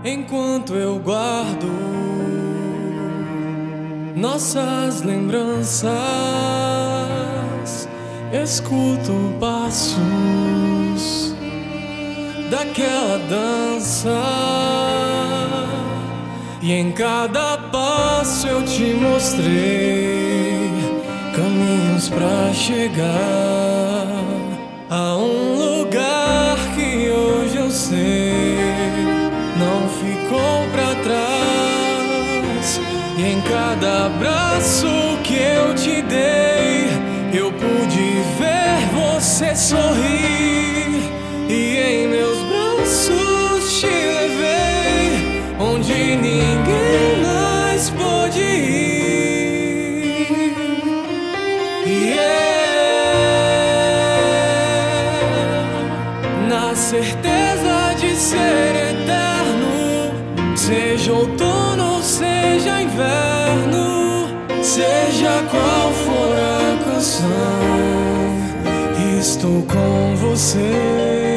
Enquanto eu guardo nossas lembranças, escuto passos daquela dança, e em cada passo eu te mostrei caminhos pra chegar a um lugar que hoje eu sei não ficou pra trás. E em cada abraço que eu te dei, eu pude ver você sorrir, e em meus braços te levei onde ninguém mais pôde ir. Na certeza de ser eterno, seja outono ou seja inverno, seja qual for a canção, estou com você.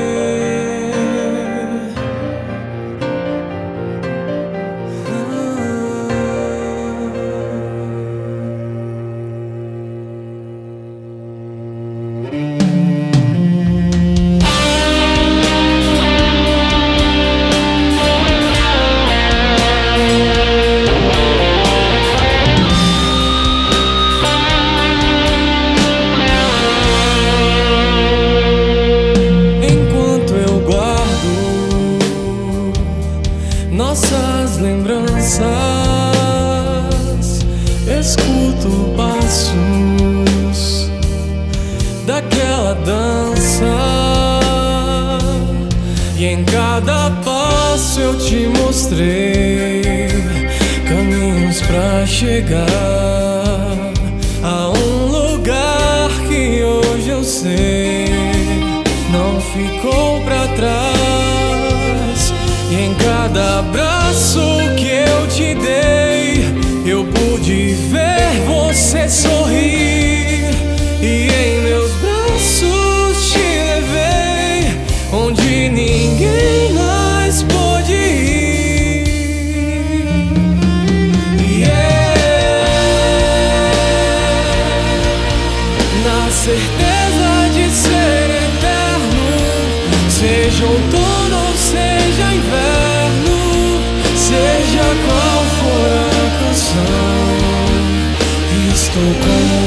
Nossas lembranças, escuto passos daquela dança, e em cada passo eu te mostrei caminhos pra chegar a um lugar que hoje eu sei não ficou pra trás. E em cada abraço que eu te dei, eu pude ver você sorrir, e em meus braços te levei onde ninguém mais pôde ir. Na certeza de ser eterno, seja outono ou seja inverno, seja qual for a canção, estou com